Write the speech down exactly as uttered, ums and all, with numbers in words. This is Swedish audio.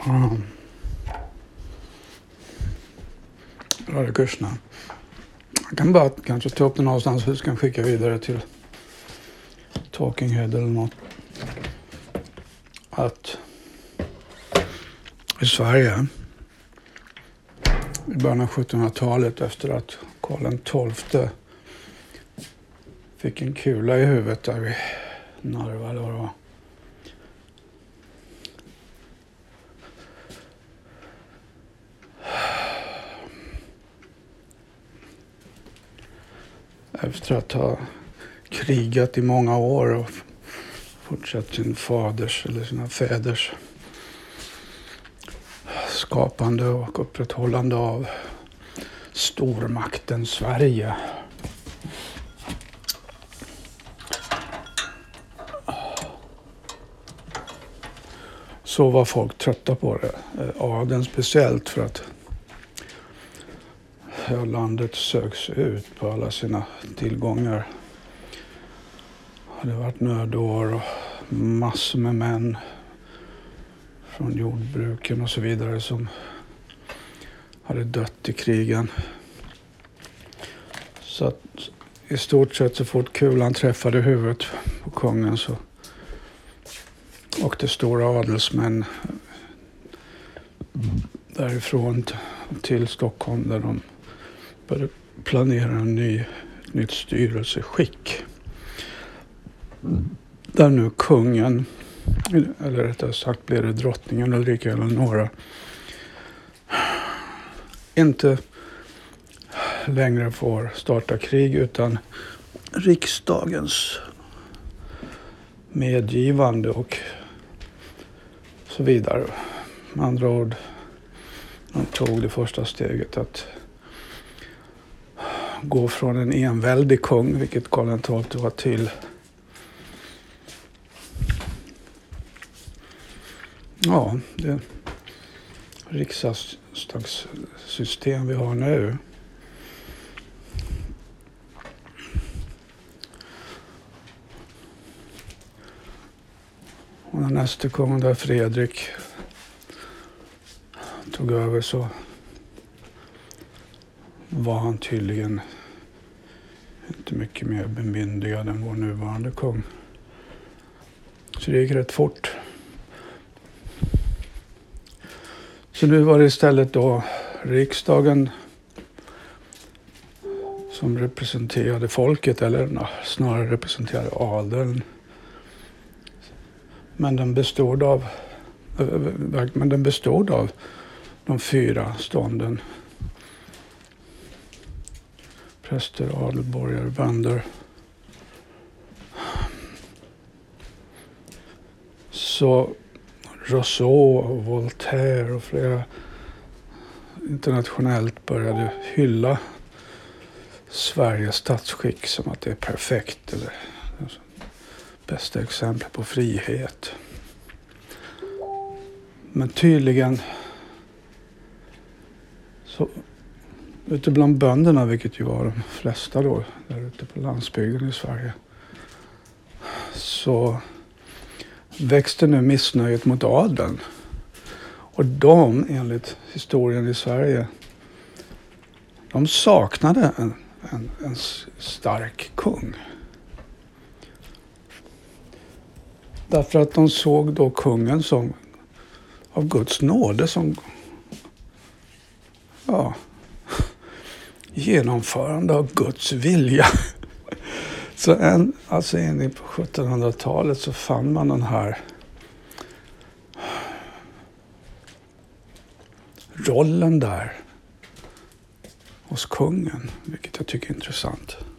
Mm. Hare Krishna. Jag kan bara kanske ta upp det någonstans så ska jag skicka vidare till Talking Head eller något. Att i Sverige i början av sjuttonhundratalet efter att Karl den tolfte fick en kula i huvudet där vid Narva eller vad det var. Efter att ha krigat i många år och fortsatt sin faders eller sina fäders skapande och upprätthållande av stormakten Sverige. Så var folk trötta på det. Adeln speciellt för att ja, landet söks ut på alla sina tillgångar. Det har varit nödår och massor med män från jordbruken och så vidare som hade dött i krigen. Så att i stort sett så fort kulan träffade huvudet på kungen så åkte stora adelsmän därifrån till Stockholm där de började planera en ny, ett nytt styrelseskick. Där nu kungen, eller rättare sagt blev det drottningen Ulrika Eleonora, inte längre får starta krig utan riksdagens medgivande och så vidare. Med andra ord, de tog det första steget att gå från en enväldig kung, vilket Karl den tolfte var, till ja, det riksdagssystem vi har nu. Och när nästa kung där Fredrik tog över så var han tydligen inte mycket mer bemyndigad än vår nuvarande kung. Så det gick rätt fort. Så nu var det istället då riksdagen som representerade folket, eller snarare representerade adeln. Men den bestod av men den bestod av de fyra stånden. Präster, adelborgare, bönder. Så Rousseau och Voltaire och flera internationellt började hylla Sveriges statsskick som att det är perfekt eller bästa exempel på frihet. Men tydligen så ute bland bönderna, vilket ju var de flesta då där ute på landsbygden i Sverige, så växte nu missnöjet mot adeln. Och de, enligt historien i Sverige, de saknade en, en, en stark kung. Därför att de såg då kungen som av Guds nåde som ja, genomförande av Guds vilja. Så en, alltså in på sjuttonhundratalet så fann man den här rollen där hos kungen, vilket jag tycker är intressant.